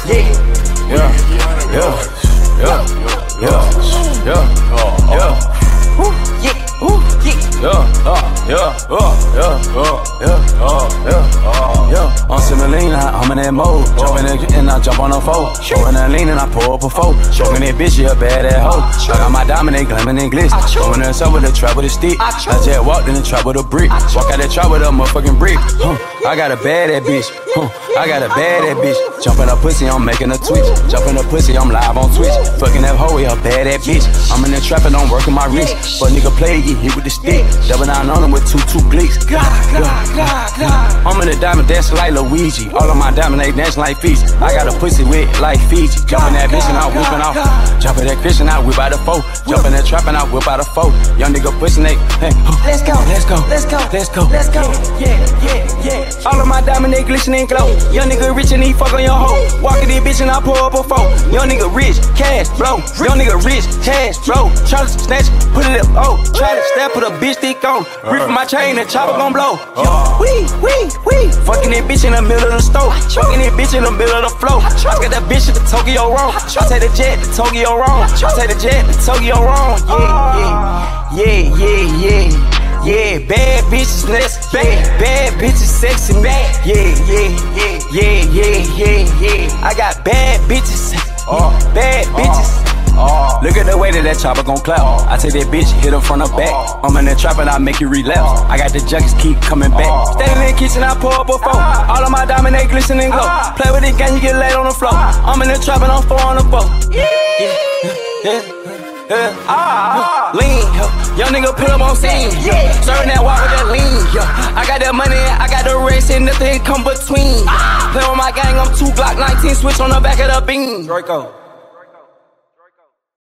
I'm sipping lean, I'm in that mode. Jumping and I jump on the foe. Showing that lean and I pull up a foe. Showing that bitch, you a bad ass hoe. I got my diamond, they glamming and glitz. Going in the sun with a trap with a stick. I just walked in the trap with a brick. Walk out the trap with a motherfucking brick. I got a bad ass bitch. I got a bad ass bitch. Jumping a pussy, I'm making a twitch. Jumping a pussy, I'm live on Twitch. Fucking that hoe, yeah, bad ass bitch. I'm in the trap and I'm working my wrist. But nigga play, get hit with the stick. Double down on him with two glicks. I'm in the diamond dancing like Luigi. All of my diamond, they dancing like Fiji. I got a pussy with like Fiji. Jumping that bitch and I whipping off. Jumping that Christian, I whip out the foe. Jumping that trap and I whip out the foe. Young nigga pushing they, hey, let's go, let's go, let's go, let's go, let's go. Yeah. All of my diamond, they glisten and glow. Young nigga rich and he fuck on your hoe. Walking this bitch and I pull up a foe. Young nigga rich, cash, flow. Young nigga rich, cash, flow. Try to snatch, put it up, oh. Try to step, put a bitch stick on. Rip my chain, the chopper gon' blow. Wee. Fucking that bitch in the middle of the stove. Fucking that bitch in the middle of the flow. I got that bitch to Tokyo wrong. I take the jet to Tokyo wrong. I take the jet to Tokyo wrong. Yeah, bad bitches next. Bad bitches sexy man. Yeah. I got bad bitches. Bad bitches. Look at the way that chopper gon' clap. I take that bitch, hit her from the back. I'm in the trap and I make you relapse. I got the junkies keep coming back. Standing in the kitchen, I pour up a four. All of my diamond, they glisten and glow. Play with it, gang, you get laid on the floor. I'm in the trap and I'm 4 on the boat. Lean, young nigga put up on scene. Serving that walk with that lean. I got that money, I got the race, and nothing come between. Play with my gang, I'm 2 Glock 19, switch on the back of the beam. Draco.